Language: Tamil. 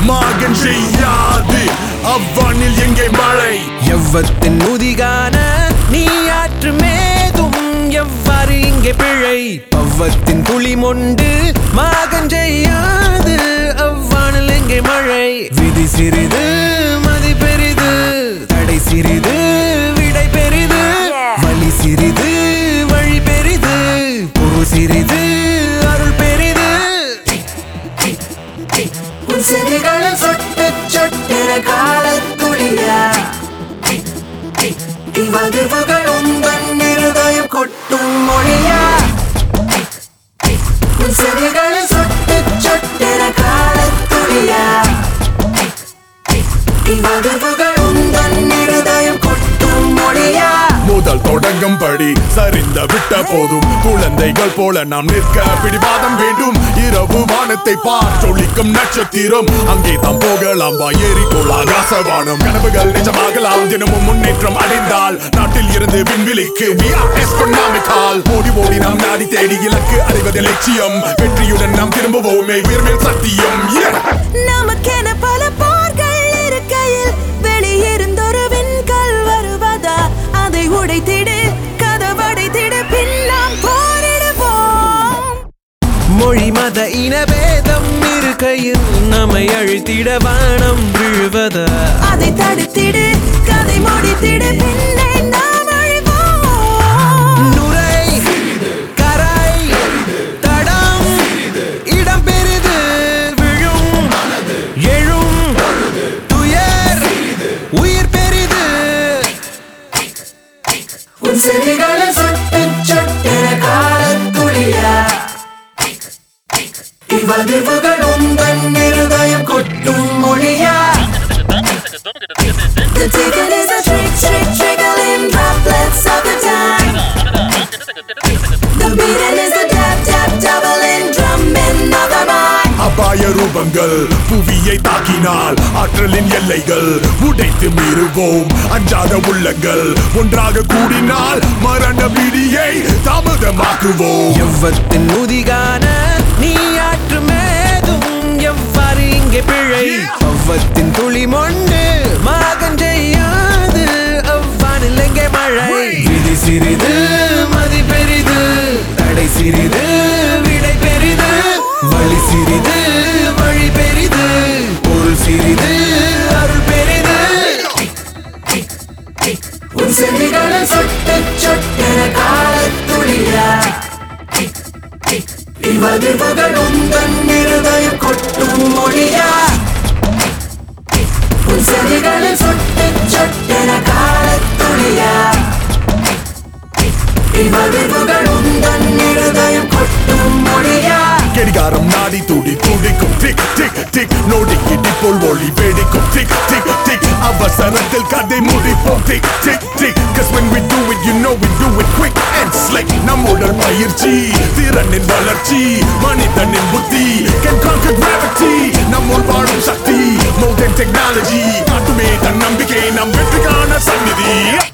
மாகன் செய்யாது அவ்வானில் எங்கே மழை எவ்வத்தின் முதிகான நீ ஆற்று மேதும் எவ்வாறு இங்கே பிழை பவ்வத்தின் துளி மொண்டு மாகன் செய்யாது அவ்வானில் எங்கே மழை விதி சிறிது மதி பெரிது தடை சிறிது விடை பெரிது வழி சிறிது வழி பெரிது பொருள் சிறிது அருள் பெரிது செடிகளில் சொட்டு சொட்டென காலத்துளியா இவ்வதிர்வுகள் உந்தன் இருதயம் கொட்டும் மொழியா செடிகளில் சொட்டு சொட்டென காலத்துளியா இவ்வதிர்வுகள் உந்தன் இருதயம் கொட்டும் மொழியா முதல் தொடங்கும் படி சரிந்த விட்ட போதும் குழந்தைகள் போல நாம் நிற்க பிடிவாதம் வேண்டும் இரவு வானத்தை பார்த்தொழிக்கும் நட்சத்திரம் அங்கே தாம் போகலாம் ஏறிக்கொள் ஆகாசவானம் கனவுகள் நிஜமாகலாம் தினமும் முன்னேற்றம் அடைந்தால் நாட்டில் இருந்து விண்வெளிக்கு ஓடி ஓடி நாம் நாடி தேடி இலக்கு அடைவது லட்சியம் வெற்றியுடன் நாம் திரும்புவோமே உயர்மேல் சத்தியம் நமக்கென பல போர்கள் இருக்கையில் வெளியிருந்தொரு விண்கல் வருவதா அதை உடைத்திடு கதவடைத்திடு பின்னாம் போரிடுவோம் மொழி மத இனபேதம் இருக்கையில் நம்மை அழித்திட வானம் விழுவதா அதை தடுத்திடு கதை முடித்திடு பின்னே நாம் அழிவோம் நுரை கரை தடம் இடம் பெரிது விழும் எழும் துயர் உயிர் பெரிது உன் செடிகளில் சொட்டு சொட்டென காலத்துளியா இவ்வதிர்வுகள் உந்தன் இருதயம் கொட்டும் மொழியா The ticket is a trickling droplets of the time. The beating is a tap doubling drumming of the mind. அபாய ரூபங்கள் புவியை தாக்கினால் ஆற்றலின் எல்லைகள் உடைத்து மீறுவோம் அஞ்சாத உள்ளங்கள் ஒன்றாக கூடினால் மரண பிடியை தாமதமாக்குவோம் எவ்வத்தின் முதிகான நீ ஆற்று மேதும் எவ்வாறு இங்கே பிழை பவ்வத்தின் துளி மொண்டு மாகன் செய்யாது அவ்வானில் எங்கே மழை விதி சிறிது மதி பெரிது தடை சிறிது விடை பெரிது வழி சிறிது வழி பெரிது பொருள் சிறிது அருள் பெரிது உன் செடிகளில் சொட்டு சொட்டென காலத்துளியா இவ்வதிர்வுகள் உந்தன் இருதயம் கொட்டும் மொழியா உன் செடிகளில் சொட்டு சொட்டென காலத்துளியா இவ்வதிர்வுகள் உந்தன் இருதயம் கொட்டும் மொழியா கடிகாரம் நாடி துடிக்கும் டிக் டிக் டிக் நோடி இடிப்போல் ஒளி வெடிக்கும் டிக் டிக் டிக் அவசரத்தில் கதை முடிப்போம் tick tick tick cause when we do it you know we do it quick and slick நம்முடன் பயிற்சி திறனின் வளர்ச்சி மனிதனின் புத்தி can conquer gravity நம்முள் வாழும் சக்தி more than technology காட்டுமே தன் நம்பிக்கை நம் வெற்றிக்கான சந்நிதி